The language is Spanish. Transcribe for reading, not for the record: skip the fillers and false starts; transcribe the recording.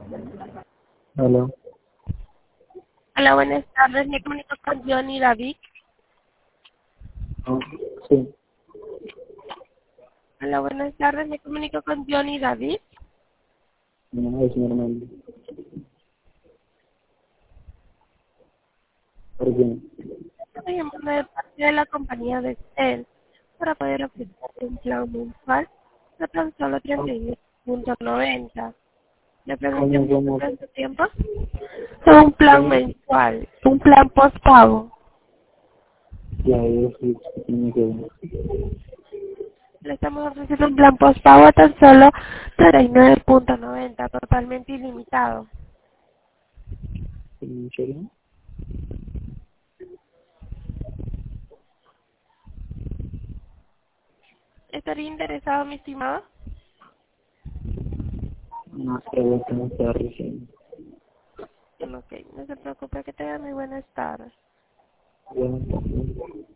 Hola. Hola, buenas tardes. Me comunico con Johnny David. Ah, sí, Hola, buenas tardes. Me comunico con Johnny David. no, es normal. ¿Por qué? Estoy llamando de parte de la compañía de Cel para poder ofrecer un plan mensual de tan solo 39.90. Le pregunté ¿Cómo? por su tiempo. Un plan ¿Cómo? mensual, un plan postpago. Ya, yo sí, sí, tiene que ver. Le estamos ofreciendo un plan postpago a tan solo 39.90, totalmente ilimitado. ¿En serio? ¿Estaría interesado, mi estimado? No sé, voy a comenzar recién. Ok, no se preocupe, que tenga muy buenas tardes. Bueno,